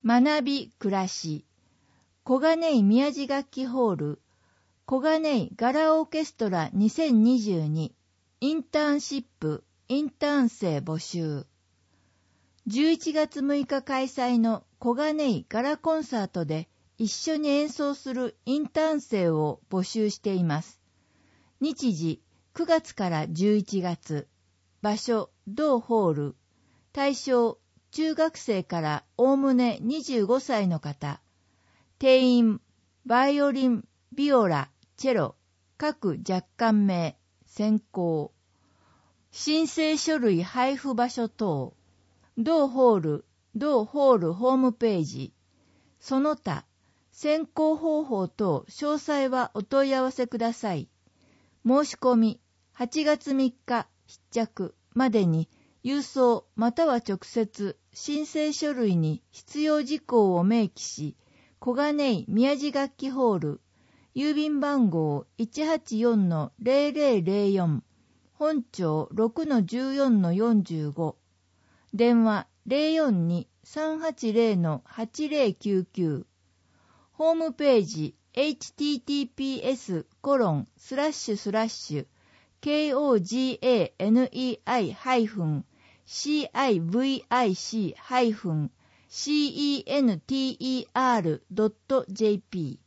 学び暮らし小金井宮地楽器ホール小金井ガラオーケストラ2022インターンシップインターン生募集11月6日開催の小金井ガラコンサートで一緒に演奏するインターン生を募集しています。日時9月から11月場所同ホール対象中学生からおおむね25歳の方定員バイオリン、ビオラ、チェロ各若干名専攻申請書類配布場所等同ホールホームページその他選考方法等詳細はお問い合わせください。申し込み8月3日必着までに郵送または直接申請書類に必要事項を明記し、小金井宮地楽器ホール郵便番号 184-0004 本町 6-14-45 電話 042-380-8099 ホームページ https://koganei-civic-center.jp